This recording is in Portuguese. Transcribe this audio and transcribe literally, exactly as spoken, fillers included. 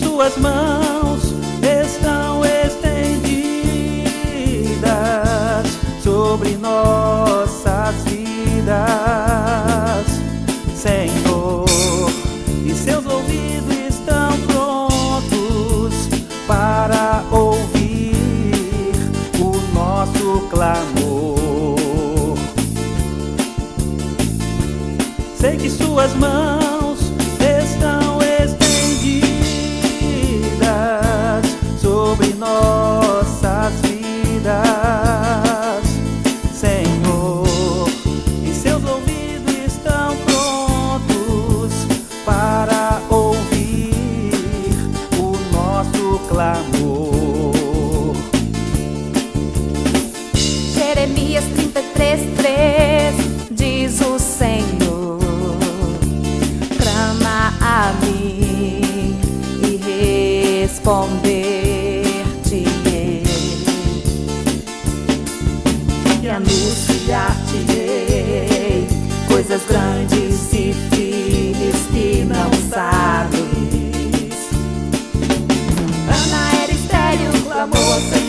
suas mãos estão estendidas sobre nossas vidas, Senhor, e seus ouvidos estão prontos para ouvir o nosso clamor. Sei que suas mãos estão estendidas sobre nossas vidas, Senhor, e seus ouvidos estão prontos para ouvir o nosso clamor. Jeremias trinta e três, três diz o Senhor: clama a mim e responder-te-ei, e anunciar-te-ei coisas grandes e firmes que não sabes. Ana era estéril, clamou ao Senhor.